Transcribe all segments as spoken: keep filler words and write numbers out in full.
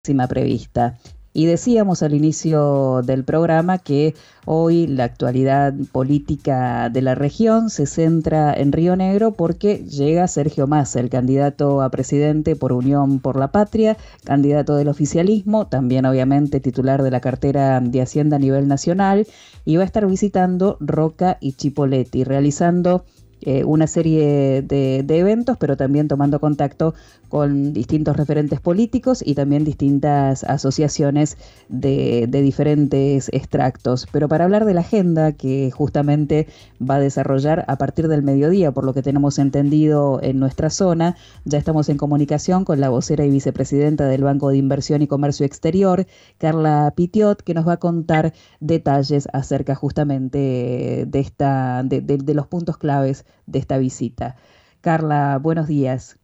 máxima prevista. Y decíamos al inicio del programa que hoy la actualidad política de la región se centra en Río Negro porque llega Sergio Massa, el candidato a presidente por Unión por la Patria, candidato del oficialismo, también obviamente titular de la cartera de Hacienda a nivel nacional, y va a estar visitando Roca y Chipoleti, realizando Eh, una serie de, de eventos, pero también tomando contacto con distintos referentes políticos y también distintas asociaciones de, de diferentes extractos. Pero para hablar de la agenda que justamente va a desarrollar a partir del mediodía, por lo que tenemos entendido en nuestra zona, ya estamos en comunicación con la vocera y vicepresidenta del Banco de Inversión y Comercio Exterior, Carla Pitiot, que nos va a contar detalles acerca justamente de, esta, de, de, de los puntos claves de esta visita. Carla, buenos días.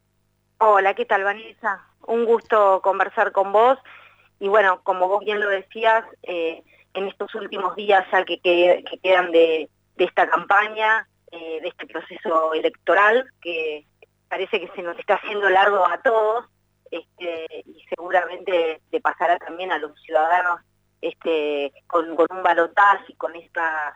Hola, ¿qué tal, Vanessa? Un gusto conversar con vos. Y bueno, como vos bien lo decías, eh, en estos últimos días ya que, que, que quedan de, de esta campaña, eh, de este proceso electoral, que parece que se nos está haciendo largo a todos, este, y seguramente le pasará también a los ciudadanos este, con, con un balotaje y con esta...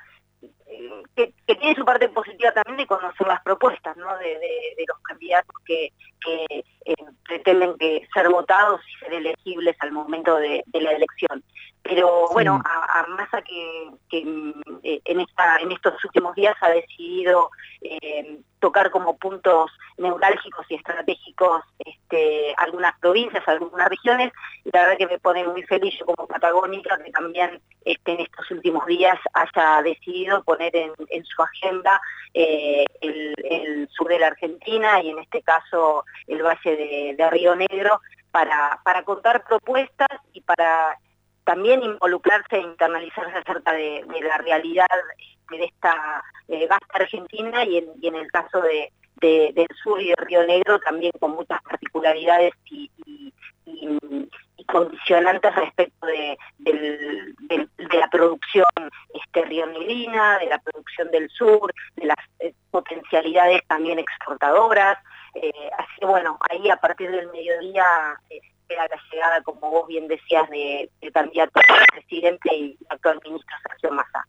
Que, que tiene su parte positiva también de conocer las propuestas, ¿no? de, de, de los candidatos que, que eh, pretenden que ser votados y ser elegibles al momento de, de la elección. Pero sí. Bueno, a, a Massa que, que eh, en, esta, en estos últimos días ha decidido eh, tocar como puntos neurálgicos y estratégicos este, algunas provincias, algunas regiones, y la verdad que me pone muy feliz yo como patagónica que también este, en estos últimos días haya decidido poner en, en su agenda eh, el, el sur de la Argentina y en este caso el Valle de, de Río Negro para, para contar propuestas y para también involucrarse e internalizarse acerca de, de la realidad de esta eh, vasta Argentina y en, y en el caso de, de, del sur y de Río Negro también con muchas particularidades y, y, y, y condicionantes respecto de, del, del, de la producción este, rionegrina, de la producción del sur, de las eh, potencialidades también exportadoras. Eh, así que bueno, ahí a partir del mediodía... Eh, la llegada, como vos bien decías, de, del candidato a presidente y actual ministro Sergio Massa.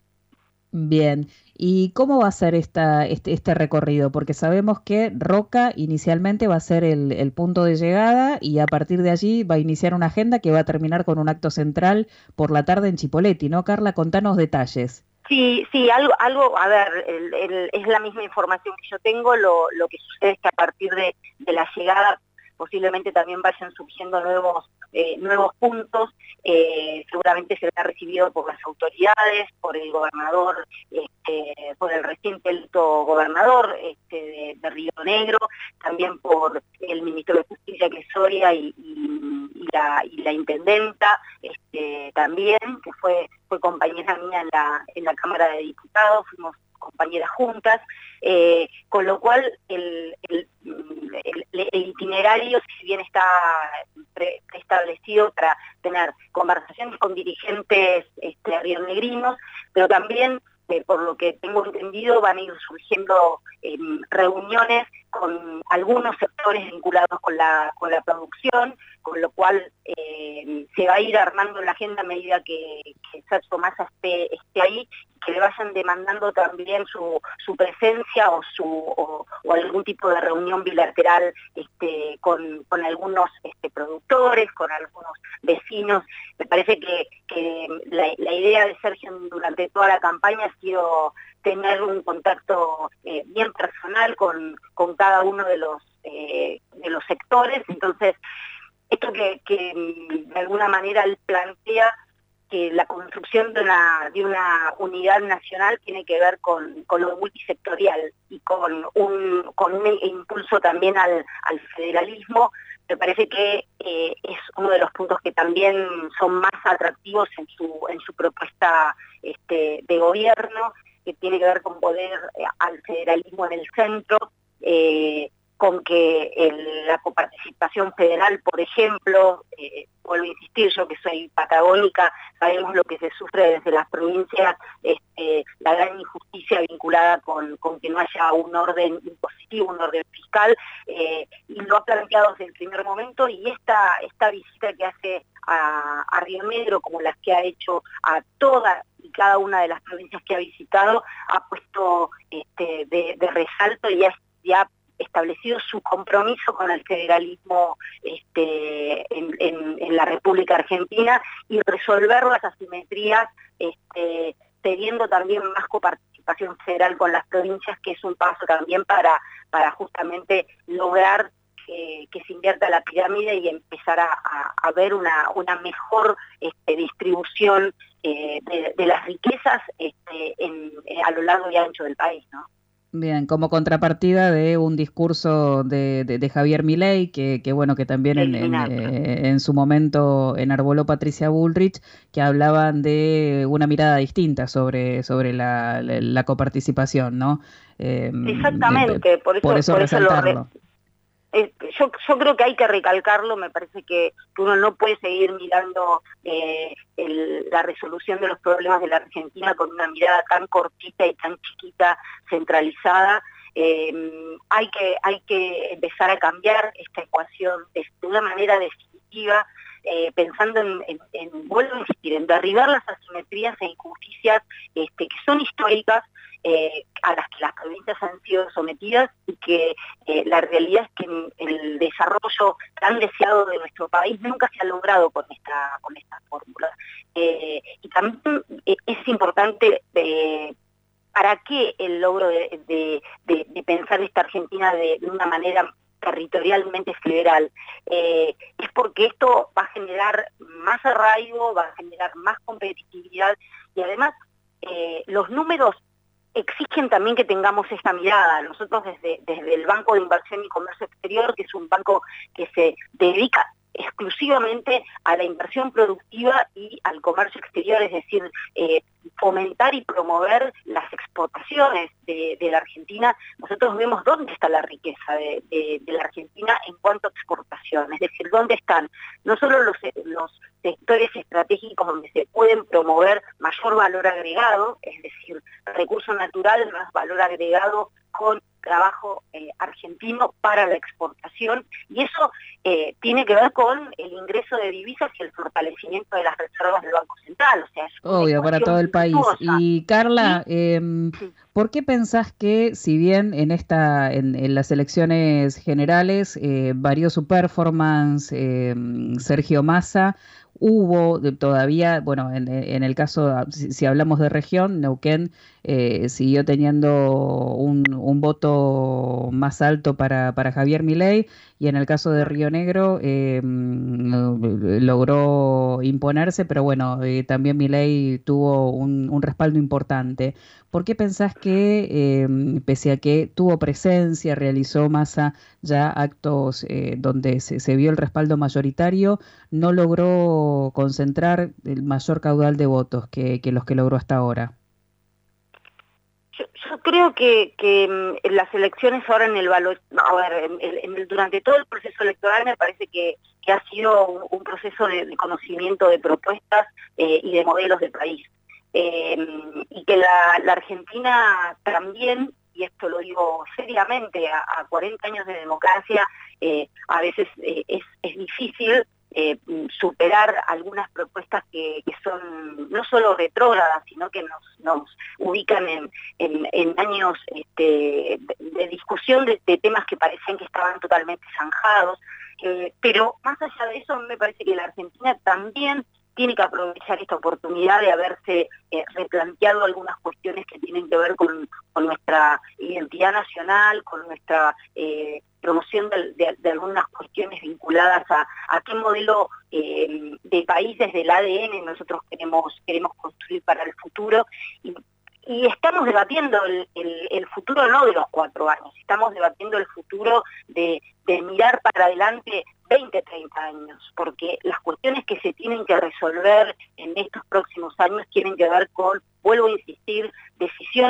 Bien, ¿y cómo va a ser esta, este, este recorrido? Porque sabemos que Roca inicialmente va a ser el, el punto de llegada y a partir de allí va a iniciar una agenda que va a terminar con un acto central por la tarde en Chipoleti, ¿no? Carla, contanos detalles. Sí, sí, algo, algo a ver, el, el, es la misma información que yo tengo, lo, lo que sucede es que a partir de, de la llegada posiblemente también vayan surgiendo nuevos, eh, nuevos puntos, eh, seguramente será recibido por las autoridades, por el gobernador, este, por el reciente electo gobernador este, de, de Río Negro, también por el ministro de Justicia que es Soria y, y, y, la, y la intendenta este, también, que fue, fue compañera mía en la, en la Cámara de Diputados, fuimos compañeras juntas, eh, con lo cual el, el, el, el itinerario, si bien está pre, preestablecido para tener conversaciones con dirigentes este, rionegrinos, pero también, eh, por lo que tengo entendido, van a ir surgiendo eh, reuniones con algunos sectores vinculados con la, con la producción, con lo cual eh, se va a ir armando la agenda a medida que, que Sergio Massa esté, esté ahí, que le vayan demandando también su, su presencia o, su, o, o algún tipo de reunión bilateral este, con, con algunos este, productores, con algunos vecinos. Me parece que, que la, la idea de Sergio durante toda la campaña ha sido tener un contacto eh, bien personal con, con cada uno de los, eh, de los sectores. Entonces, esto que, que de alguna manera él plantea que la construcción de una, de una unidad nacional tiene que ver con, con lo multisectorial y con un, con un impulso también al, al federalismo. Me parece que eh, es uno de los puntos que también son más atractivos en su, en su propuesta este, de gobierno, que tiene que ver con poder eh, al federalismo en el centro, eh, con que el, la coparticipación federal, por ejemplo, eh, vuelvo a insistir, yo que soy patagónica, sabemos lo que se sufre desde las provincias, este, la gran injusticia vinculada con, con que no haya un orden impositivo, un orden fiscal, eh, y lo ha planteado desde el primer momento, y esta, esta visita que hace a, a Río Negro, como las que ha hecho a todas y cada una de las provincias que ha visitado, ha puesto este, de, de resalto y ha, y ha establecido su compromiso con el federalismo este, en, en, en la República Argentina y resolver las asimetrías, este, teniendo también más coparticipación federal con las provincias, que es un paso también para, para justamente lograr que, que se invierta la pirámide y empezar a, a, a ver una, una mejor este, distribución eh, de, de las riquezas este, en, a lo largo y ancho del país, ¿no? Bien, como contrapartida de un discurso de, de, de Javier Milei, que, que bueno, que también en, en, eh, en su momento enarboló Patricia Bullrich, que hablaban de una mirada distinta sobre, sobre la, la, la coparticipación, ¿no? Eh, Exactamente, por eso, por eso por eso resaltarlo. lo re Eh, yo, yo creo que hay que recalcarlo, me parece que, que uno no puede seguir mirando eh, el, la resolución de los problemas de la Argentina con una mirada tan cortita y tan chiquita, centralizada. Eh, hay, que, hay que empezar a cambiar esta ecuación de, de una manera definitiva, eh, pensando en, en, en, vuelvo a insistir, en derribar las asimetrías e injusticias este, que son históricas, Eh, a las que las provincias han sido sometidas, y que eh, la realidad es que el desarrollo tan deseado de nuestro país nunca se ha logrado con esta, con esta fórmula. Eh, y también eh, es importante eh, para qué el logro de, de, de, de pensar esta Argentina de, de una manera territorialmente federal, eh, es porque esto va a generar más arraigo, va a generar más competitividad, y además eh, los números exigen también que tengamos esta mirada. Nosotros desde, desde el Banco de Inversión y Comercio Exterior, que es un banco que se dedica exclusivamente a la inversión productiva y al comercio exterior, es decir, eh, fomentar y promover las exportaciones de, de la Argentina, nosotros vemos dónde está la riqueza de, de, de la Argentina en cuanto a exportación, es decir, dónde están no solo los, los sectores estratégicos donde se pueden promover mayor valor agregado, es decir, recurso natural más valor agregado con trabajo eh, argentino para la exportación, y eso eh, tiene que ver con el ingreso de divisas y el fortalecimiento de las reservas del Banco Central, o sea, es una obvio, para todo el país. virtuosa. Y Carla, ¿Sí? eh, Sí. ¿por qué pensás que, si bien en esta, en, en las elecciones generales eh, varió su performance eh, Sergio Massa, hubo de, todavía, bueno, en, en el caso, si, si hablamos de región, Neuquén eh, siguió teniendo un, un voto más alto para, para Javier Milei, y en el caso de Río Negro eh, logró imponerse, pero bueno, eh, también Milei tuvo un, un respaldo importante. ¿Por qué pensás que, eh, pese a que tuvo presencia, realizó Massa ya actos eh, donde se, se vio el respaldo mayoritario, no logró concentrar el mayor caudal de votos que, que los que logró hasta ahora? Yo, yo creo que, que en las elecciones ahora en el valor, a ver, en el, en el, durante todo el proceso electoral me parece que, que ha sido un, un proceso de, de conocimiento de propuestas eh, y de modelos de país. Eh, y que la, la Argentina también, y esto lo digo seriamente, a, a cuarenta años de democracia, eh, a veces eh, es, es difícil Eh, superar algunas propuestas que, que son no solo retrógradas, sino que nos, nos ubican en, en, en años este, de, de discusión de, de temas que parecían que estaban totalmente zanjados. Eh, pero más allá de eso, me parece que la Argentina también tiene que aprovechar esta oportunidad de haberse eh, replanteado algunas cuestiones que tienen que ver con, con nuestra identidad nacional, con nuestra eh, promoción de, de, de algunas cuestiones vinculadas a, a qué modelo eh, de país desde el A D N nosotros queremos, queremos construir para el futuro. Y, y estamos debatiendo el, el, el futuro no de los cuatro años, estamos debatiendo el futuro de, de mirar para adelante veinte, treinta años, porque las cuestiones que se tienen que resolver en estos próximos años tienen que ver con, vuelvo a insistir, decisiones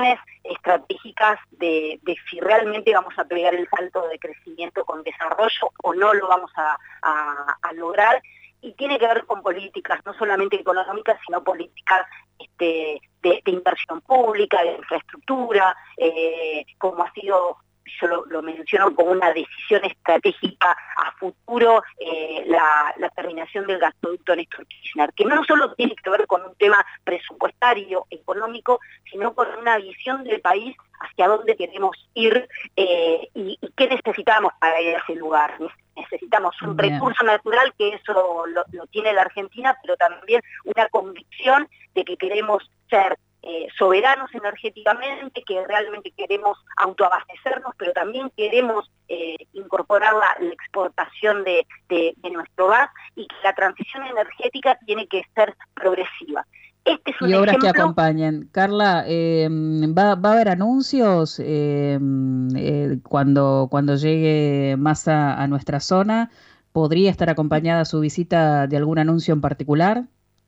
estratégicas de, de si realmente vamos a pegar el salto de crecimiento con desarrollo o no lo vamos a, a, a lograr. Y tiene que ver con políticas, no solamente económicas, sino políticas este, de, de inversión pública, de infraestructura, eh, como ha sido, yo lo, lo menciono como una decisión estratégica a futuro, eh, la, la terminación del gasoducto Néstor Kirchner, que no solo tiene que ver con un tema presupuestario, económico, sino con una visión del país hacia dónde queremos ir eh, y, y qué necesitamos para ir a ese lugar. Necesitamos un Bien. recurso natural, que eso lo, lo tiene la Argentina, pero también una convicción de que queremos ser eh, soberanos energéticamente, que realmente queremos autoabastecernos, pero también queremos eh, incorporar la, la exportación de, de, de nuestro gas, y que la transición energética tiene que ser progresiva. Este es un Y obras que ejemplo. acompañen. Carla, eh, ¿va, va a haber anuncios eh, eh, cuando, cuando llegue Massa a nuestra zona? ¿Podría estar acompañada su visita de algún anuncio en particular?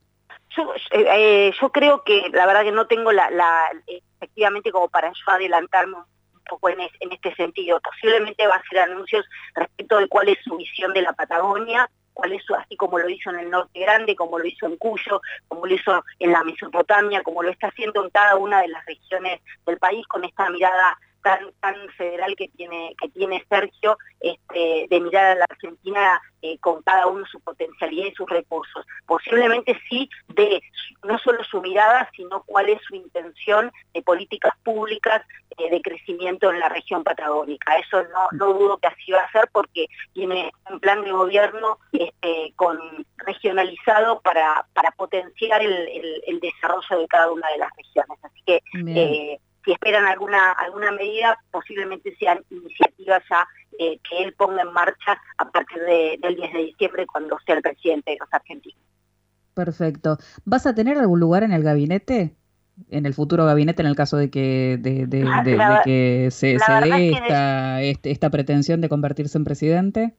Yo, eh, yo creo que la verdad que no tengo la, la efectivamente como para yo adelantarme un poco en, es, en este sentido. Posiblemente va a hacer anuncios respecto de cuál es su visión de la Patagonia, cuál es su, así como lo hizo en el Norte Grande, como lo hizo en Cuyo, como lo hizo en la Mesopotamia, como lo está haciendo en cada una de las regiones del país, con esta mirada tan, tan federal que tiene, que tiene Sergio, este, de mirar a la Argentina eh, con cada uno su potencialidad y sus recursos. Posiblemente sí de no solo su mirada, sino cuál es su intención de políticas públicas eh, de crecimiento en la región patagónica. Eso no, no dudo que así va a ser, porque tiene un plan de gobierno este, con, regionalizado para, para potenciar el, el, el desarrollo de cada una de las regiones. Así que eh, si esperan alguna, alguna medida, posiblemente sean iniciativas ya eh, que él ponga en marcha a partir de, del diez de diciembre, cuando sea el presidente de los argentinos. Perfecto. ¿Vas a tener algún lugar en el gabinete? En el futuro gabinete, en el caso de que, de, de, La, de, de la, que se, la se verdad dé es que esta, este, esta pretensión de convertirse en presidente.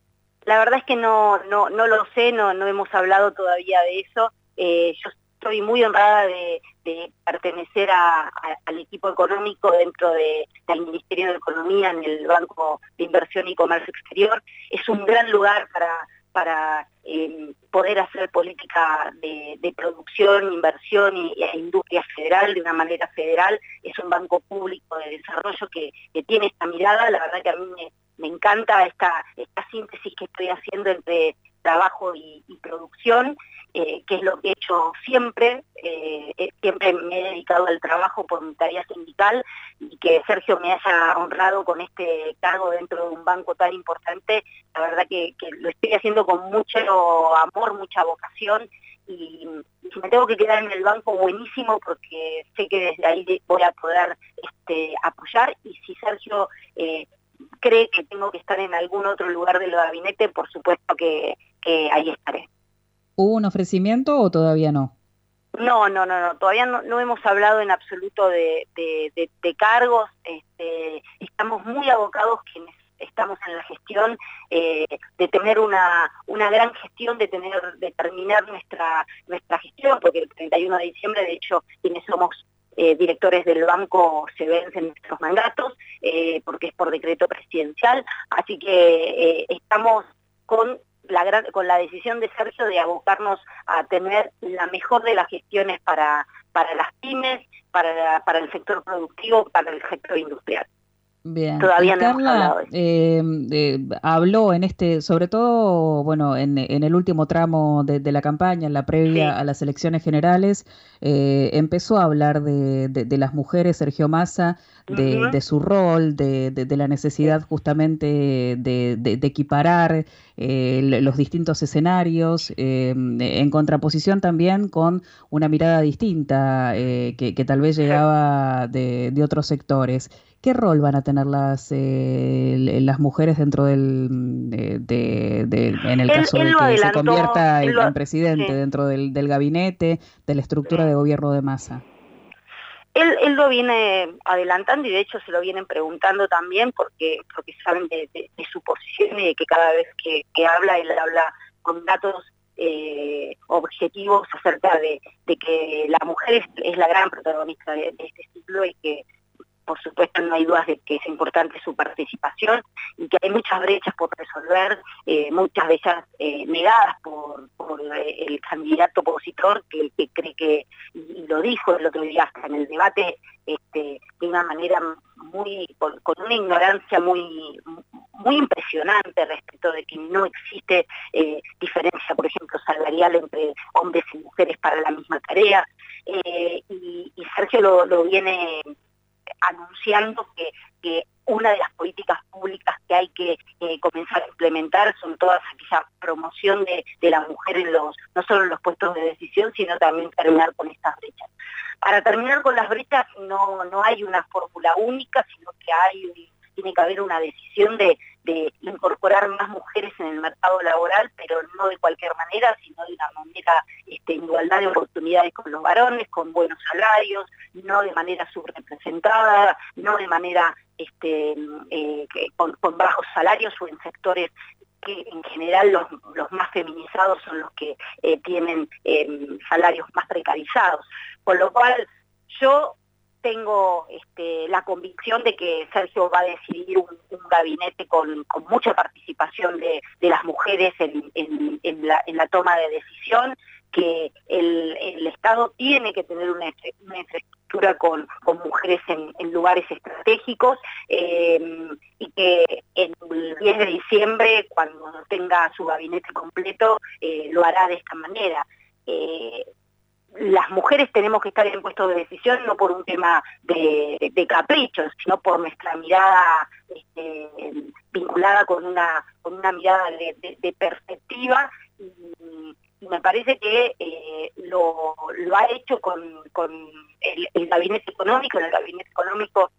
La verdad es que no, no, no lo sé, no, no hemos hablado todavía de eso. Eh, yo estoy muy honrada de, de pertenecer a, a, al equipo económico dentro de, del Ministerio de Economía, en el Banco de Inversión y Comercio Exterior. Es un gran lugar para, para eh, poder hacer política de, de producción, inversión y, e industria federal de una manera federal. Es un banco público de desarrollo que, que tiene esta mirada. La verdad que a mí me Me encanta esta, esta síntesis que estoy haciendo entre trabajo y, y producción, eh, que es lo que he hecho siempre. Eh, siempre me he dedicado al trabajo por mi tarea sindical, y que Sergio me haya honrado con este cargo dentro de un banco tan importante, la verdad que, que lo estoy haciendo con mucho amor, mucha vocación. Y, y si me tengo que quedar en el banco, buenísimo, porque sé que desde ahí voy a poder este, apoyar. Y si Sergio eh, cree que tengo que estar en algún otro lugar del gabinete, por supuesto que, que ahí estaré. ¿Hubo un ofrecimiento o todavía no? No, no, no, no, todavía no, no hemos hablado en absoluto de, de, de, de cargos. Este, estamos muy abocados quienes estamos en la gestión, eh, de tener una, una gran gestión, de tener, de terminar nuestra, nuestra gestión, porque el treinta y uno de diciembre, de hecho, quienes somos Eh, directores del banco se vencen nuestros mandatos, eh, porque es por decreto presidencial. Así que eh, estamos con la, gran, con la decisión de Sergio de abocarnos a tener la mejor de las gestiones para, para las pymes, para, para el sector productivo, para el sector industrial. Bien, y Todavía no hemos Carla hablado de eso. eh, eh, habló en este, sobre todo, bueno, en, en el último tramo de, de la campaña, en la previa Sí. a las elecciones generales, eh, empezó a hablar de, de, de las mujeres, Sergio Massa, de, Uh-huh. de su rol, de, de, de la necesidad Sí. justamente de, de, de equiparar eh, los distintos escenarios, eh, en contraposición también con una mirada distinta eh, que, que tal vez Sí. llegaba de, de otros sectores. ¿Qué rol van a tener las eh, las mujeres dentro del, de, de, de, en el Él, caso él de lo que se adelantó, convierta él en, lo, en presidente, sí, dentro del, del gabinete, de la estructura de sí. gobierno de Massa? Él, él lo viene adelantando, y de hecho se lo vienen preguntando también, porque, porque saben de, de, de su posición, y de que cada vez que, que habla, él habla con datos eh, objetivos acerca de, de que la mujer es, es la gran protagonista de, de este ciclo, y que, por supuesto no hay dudas de que es importante su participación y que hay muchas brechas por resolver, eh, muchas de ellas eh, negadas por, por eh, el candidato opositor, que, que cree que, y lo dijo el otro día hasta en el debate, este, de una manera muy, con, con una ignorancia muy, muy impresionante respecto de que no existe eh, diferencia, por ejemplo, salarial entre hombres y mujeres para la misma tarea, eh, y, y Sergio lo, lo viene anunciando que, que una de las políticas públicas que hay que eh, comenzar a implementar son todas aquella promoción de, de la mujer en los, no solo en los puestos de decisión, sino también terminar con estas brechas. Para terminar con las brechas no, no hay una fórmula única, sino que hay, tiene que haber una decisión de, de incorporar más mujeres en el mercado laboral, pero no de cualquier manera, sino de una manera este, en igualdad de oportunidades con los varones, con buenos salarios, no de manera subrepresentada, no de manera este, eh, que, con, con bajos salarios o en sectores que en general los, los más feminizados son los que eh, tienen eh, salarios más precarizados. Con lo cual yo tengo este, la convicción de que Sergio va a decidir un, un gabinete con, con mucha participación de, de las mujeres en, en, en, la, en la toma de decisión, que el, el Estado tiene que tener una, una infraestructura con, con mujeres en, en lugares estratégicos, eh, y que el diez de diciembre, cuando tenga su gabinete completo, eh, lo hará de esta manera. Eh, Las mujeres tenemos que estar en puestos de decisión no por un tema de, de caprichos, sino por nuestra mirada este, vinculada con una, con una mirada de, de, de perspectiva, y, y me parece que eh, lo, lo ha hecho con, con el, el gabinete económico. En el gabinete económico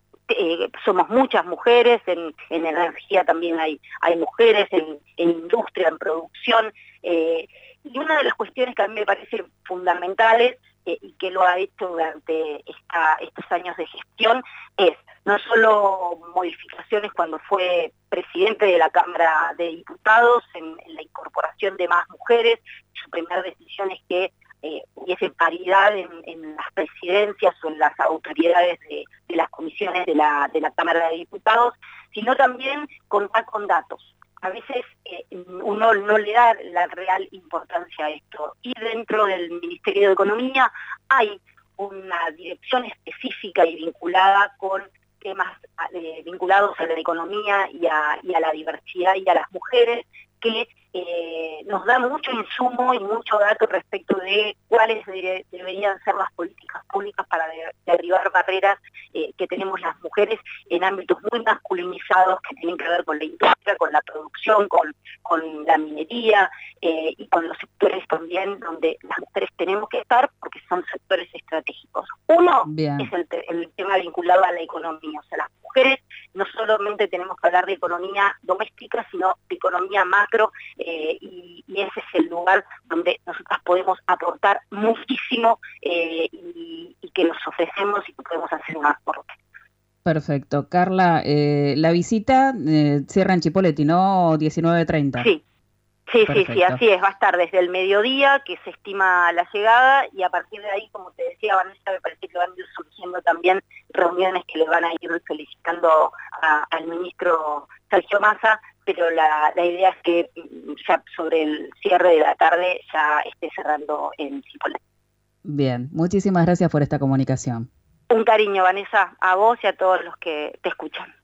eh, somos muchas mujeres, en, en energía también hay, hay mujeres, en, en industria, en producción, eh, y una de las cuestiones que a mí me parecen fundamentales eh, y que lo ha hecho durante esta, estos años de gestión es no solo modificaciones cuando fue presidente de la Cámara de Diputados en, en la incorporación de más mujeres. Su primera decisión es que eh, hubiese paridad en, en las presidencias o en las autoridades de, de las comisiones de la, de la Cámara de Diputados, sino también contar con datos. A veces eh, uno no le da la real importancia a esto. Y dentro del Ministerio de Economía hay una dirección específica y vinculada con temas eh, vinculados a la economía y a, y a la diversidad y a las mujeres, que eh, nos da mucho insumo y mucho dato respecto de cuáles de, deberían ser las políticas públicas para de, derribar barreras eh, que tenemos las mujeres en ámbitos muy masculinizados que tienen que ver con la industria, con la producción, con, con la minería eh, y con los sectores también donde las mujeres tenemos que estar porque son sectores estratégicos. Uno Bien. es el, el tema vinculado a la economía, o sea, las mujeres no solamente tenemos que hablar de economía doméstica, sino de economía macro, eh, y, y ese es el lugar donde nosotras podemos aportar muchísimo eh, y, y que nos ofrecemos y que podemos hacer un aporte. Perfecto. Carla, eh, la visita eh, cierra en Chipoleti, ¿no? diecinueve treinta. Sí. Sí, Perfecto. sí, sí, así es, va a estar desde el mediodía, que se estima la llegada, y a partir de ahí, como te decía, Vanessa, me parece que van a ir surgiendo también reuniones que le van a ir felicitando a, al ministro Sergio Massa, pero la, la idea es que ya sobre el cierre de la tarde ya esté cerrando en Cipolletti. Bien, muchísimas gracias por esta comunicación. Un cariño, Vanessa, a vos y a todos los que te escuchan.